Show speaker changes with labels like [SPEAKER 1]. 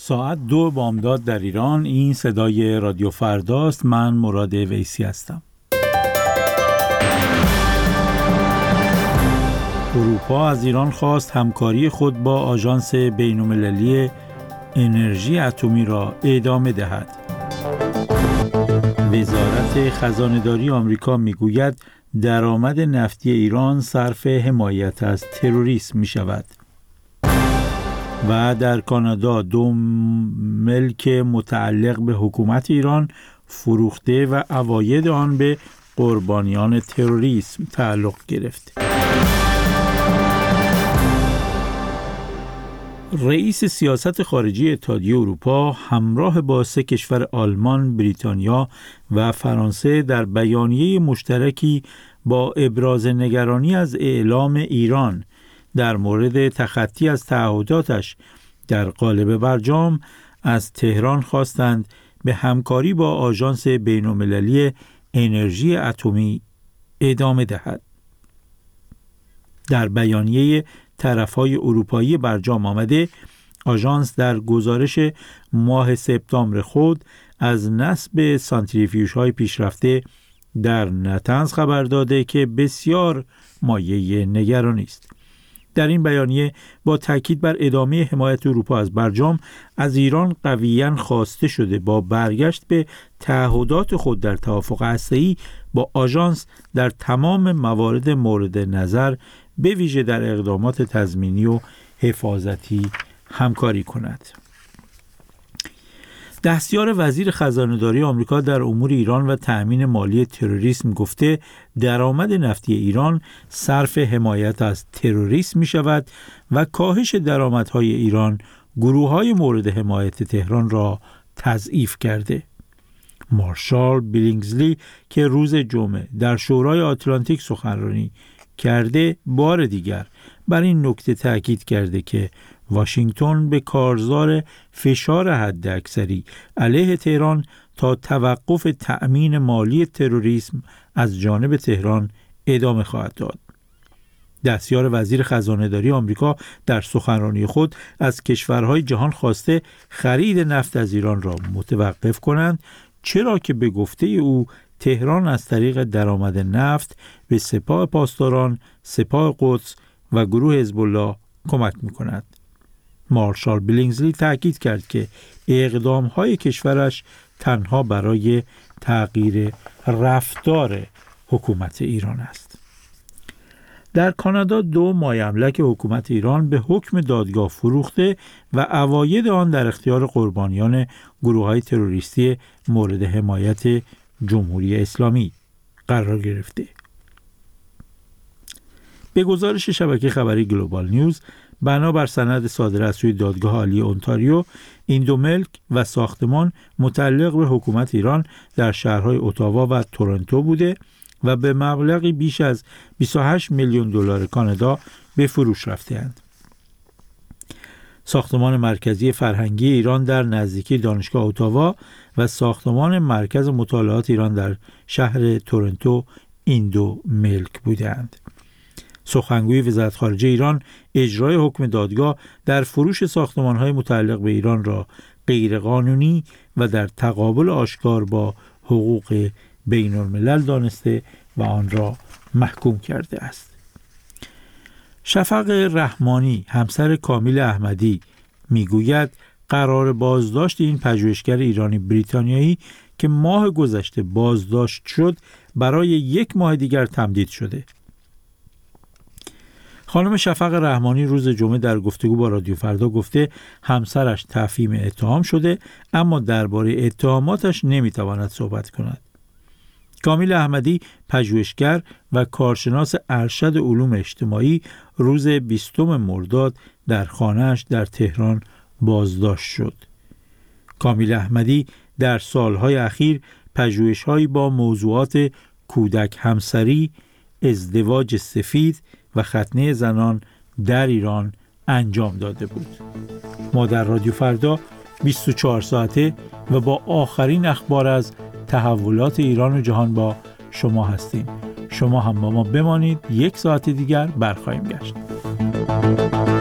[SPEAKER 1] ساعت 2 بامداد در ایران. این صدای رادیو فرداست. من مراد ویسی هستم. اروپا از ایران خواست همکاری خود با آژانس بین‌المللی انرژی اتمی را ادامه دهد. وزارت خزانه‌داری آمریکا میگوید درآمد نفتی ایران صرف حمایت از تروریسم می شود. و در کانادا 2 ملک متعلق به حکومت ایران فروخته و عواید آن به قربانیان تروریسم تعلق گرفته. رئیس سیاست خارجی اتحادیه اروپا همراه با 3 کشور آلمان، بریتانیا و فرانسه در بیانیه مشترکی با ابراز نگرانی از اعلام ایران در مورد تخطی از تعهداتش در قالب برجام از تهران خواستند به همکاری با آژانس بین‌المللی انرژی اتمی ادامه دهد. در بیانیه طرف‌های اروپایی برجام آمده، آژانس در گزارش ماه سپتامبر خود از نصب سانتریفیوژهای پیشرفته در نطنز خبر داده که بسیار مایه نگرانی است. در این بیانیه با تاکید بر ادامه حمایت اروپا از برجام، از ایران قویاً خواسته شده با برگشت به تعهدات خود در توافق هسته‌ای با آژانس در تمام موارد مورد نظر، به ویژه در اقدامات تضمینی و حفاظتی همکاری کند. دستیار وزیر خزانه‌داری آمریکا در امور ایران و تأمین مالی تروریسم گفته درآمد نفتی ایران صرف حمایت از تروریسم می شود و کاهش درآمدهای ایران گروه‌های مورد حمایت تهران را تضعیف کرده. مارشال بیلینگزلی که روز جمعه در شورای آتلانتیک سخنرانی کرده، بار دیگر بر این نکته تأکید کرده که واشنگتن به کارزار فشار حداکثری علیه تهران تا توقف تأمین مالی تروریسم از جانب تهران ادامه خواهد داد. دستیار وزیر خزانه‌داری آمریکا در سخنرانی خود از کشورهای جهان خواسته خرید نفت از ایران را متوقف کنند، چرا که به گفته او تهران از طریق درآمد نفت به سپاه پاسداران، سپاه قدس و گروه حزب الله کمک می‌کند. مارشال بیلینگزلی تأکید کرد که اقدام‌های کشورش تنها برای تغییر رفتار حکومت ایران است. در کانادا 2 مایملک حکومت ایران به حکم دادگاه فروخته و عواید آن در اختیار قربانیان گروه‌های تروریستی مورد حمایت جمهوری اسلامی قرار گرفته. به گزارش شبکه خبری گلوبال نیوز، بنابر سند صادر از سوی دادگاه عالی اونتاریو، این 2 ملک و ساختمان متعلق به حکومت ایران در شهرهای اتاوا و تورنتو بوده و به مبلغی بیش از 28 میلیون دلار کانادا به فروش رفته‌اند. ساختمان مرکزی فرهنگی ایران در نزدیکی دانشگاه اتاوا و ساختمان مرکز مطالعات ایران در شهر تورنتو این 2 ملک بودند. سخنگوی وزارت خارجه ایران اجرای حکم دادگاه در فروش ساختمان‌های متعلق به ایران را غیرقانونی و در تقابل آشکار با حقوق بین‌الملل دانسته و آن را محکوم کرده است. شفق رحمانی، همسر کامیل احمدی، میگوید قرار بازداشت این پژوهشگر ایرانی بریتانیایی که ماه گذشته بازداشت شد برای 1 ماه دیگر تمدید شده. خانم شفق رحمانی روز جمعه در گفتگو با رادیو فردا گفته همسرش تفهیم اتهام شده، اما درباره اتهاماتش نمیتواند صحبت کند. کامیل احمدی، پژوهشگر و کارشناس ارشد علوم اجتماعی، روز 20 مرداد در خانه‌اش در تهران بازداشت شد. کامیل احمدی در سالهای اخیر پژوهش‌هایی با موضوعات کودک همسری، ازدواج سفید و ختنه زنان در ایران انجام داده بود. ما در رادیو فردا 24 ساعته و با آخرین اخبار از تحولات ایران و جهان با شما هستیم. شما هم با ما بمانید، 1 ساعت دیگر برخواهیم گشت.